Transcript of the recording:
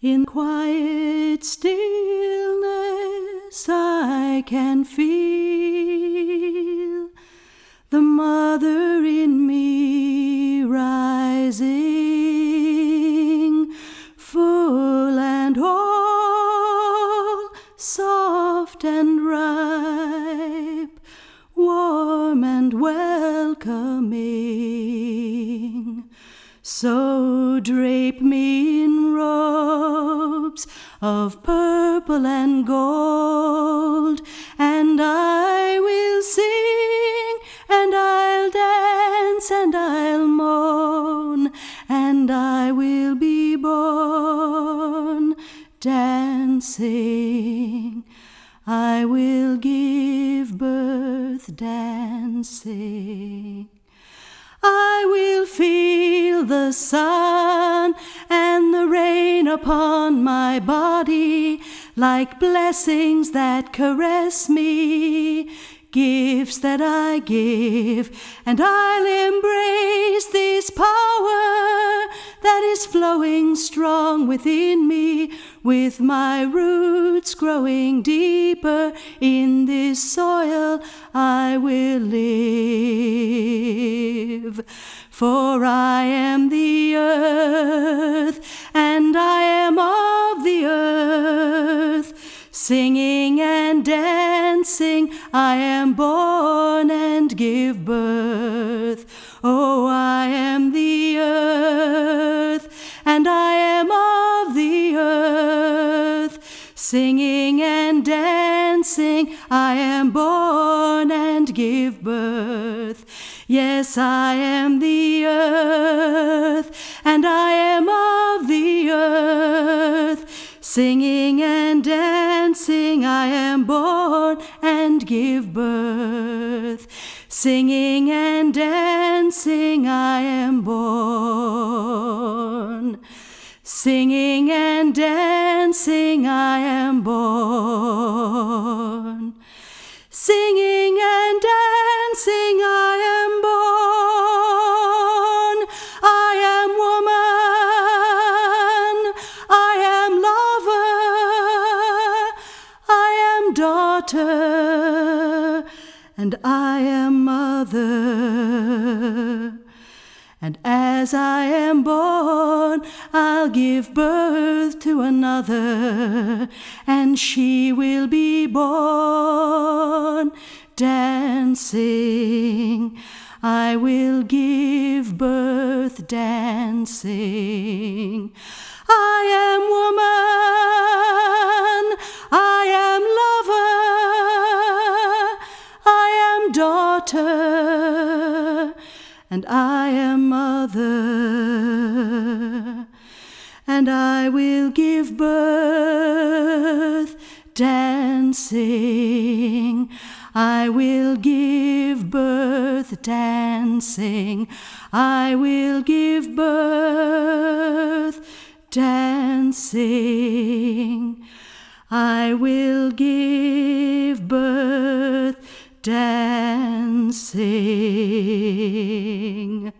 In quiet stillness I can feel the mother in me rising, full and whole, soft and ripe, warm and welcoming. So drape me in robes of purple and gold, and I will sing, and I'll dance, and I'll moan, and I will be born dancing. I will give birth dancing. I will feel the sun and the rain upon my body like blessings that caress me, gifts that I give, and I'll embrace this power that is flowing strong within me, with my roots growing deeper in this soil I will live. For I am the earth, and I am of the earth. Singing and dancing, I am born and give birth. Oh, I am the earth, and I am of the earth. Singing and dancing, I am born and give birth. Yes, I am the earth, and I am of the earth. Singing and dancing, I am born and give birth. Singing and dancing, I am born. Singing and dancing, I am born. Singing and dancing, I am born. I am woman, I am lover, I am daughter, and I am mother. And as I am born, I'll give birth to another, and she will be born dancing. I will give birth dancing. I am woman, I am lover, I am daughter, and I am mother, and I will give birth dancing. I will give birth dancing. I will give birth dancing. I will give birth dancing.